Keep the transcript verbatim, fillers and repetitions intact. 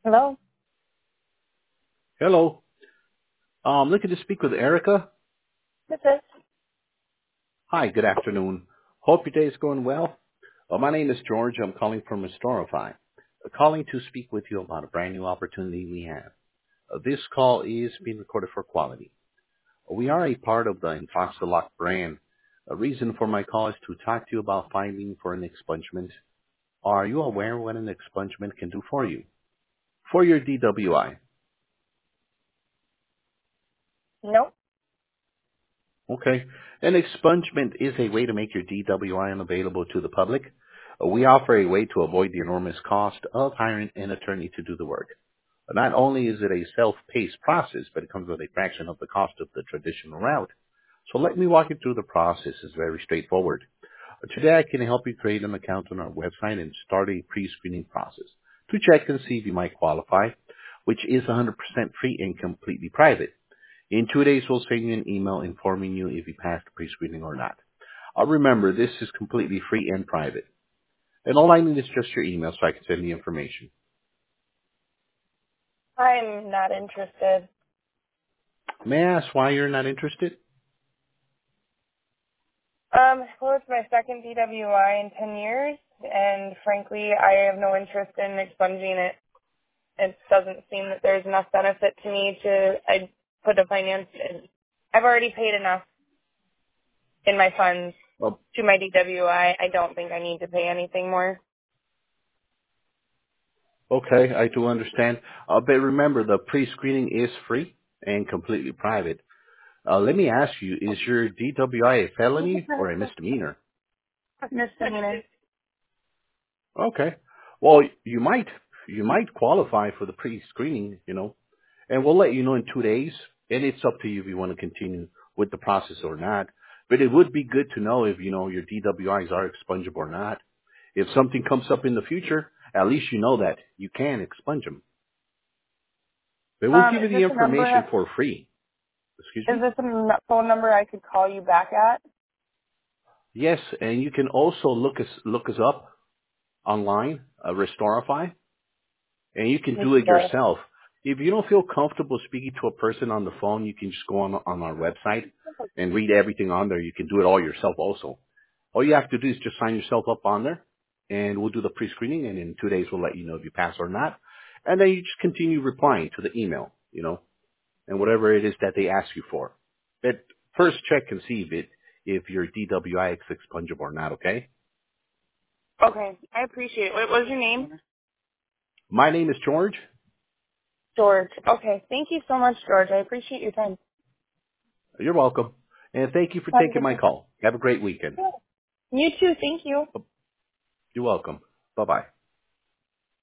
Hello. Hello. Um, looking to speak with Erica. This is. Hi, good afternoon. Hope your day is going well. Uh, my name is George. I'm calling from Restorify. Uh, calling to speak with you about a brand new opportunity we have. Uh, this call is being recorded for quality. Uh, we are a part of the Infoxalock brand. A reason for my call is to talk to you about filing for an expungement. Are you aware what an expungement can do for you? For your D W I. Nope. Okay. An expungement is a way to make your D W I unavailable to the public. Uh, We offer a way to avoid the enormous cost of hiring an attorney to do the work. Not only is it a self-paced process, but it comes with a fraction of the cost of the traditional route. So let me walk you through the process. It's very straightforward. Uh, Today I can help you create an account on our website and start a pre-screening process to check and see if you might qualify, which is one hundred percent free and completely private. In two days, we'll send you an email informing you if you passed the pre-screening or not. Uh, remember, this is completely free and private. And all I need is just your email so I can send the information. I'm not interested. May I ask why you're not interested? Um, well, it's my second D W I in ten years, and frankly, I have no interest in expunging it. It doesn't seem that there's enough benefit to me to I put a finance in. I've already paid enough in my funds Well, to my D W I. I I don't think I need to pay anything more. okay, I do understand. Uh, but remember, the pre-screening is free and completely private. Uh, let me ask you, is your D W I a felony or a misdemeanor? Misdemeanor. Okay. Well, you might, you might qualify for the pre-screening, you know, and we'll let you know in two days. And it's up to you if you want to continue with the process or not. But it would be good to know if, you know, your D W Is are expungible or not. If something comes up in the future, at least you know that you can expunge them. But we'll Um, give you is the this a information number? for free. Excuse Is me? this a n- phone number I could call you back at? Yes, and you can also look us look us up online, uh, Restorify, and you can do it Sure. yourself. If you don't feel comfortable speaking to a person on the phone, you can just go on on our website and read everything on there. You can do it all yourself also. All you have to do is just sign yourself up on there, and we'll do the pre-screening, and in two days we'll let you know if you pass or not. And then you just continue replying to the email, you know, and whatever it is that they ask you for. But first check and see if it if your D W I is expungible or not, okay? Okay, I appreciate it. What was your name? My name is George. George. Okay, thank you so much, George. I appreciate your time. You're welcome. And thank you for Have a taking good my day. call. Have a great weekend. You too. Thank you. You're welcome. Bye-bye.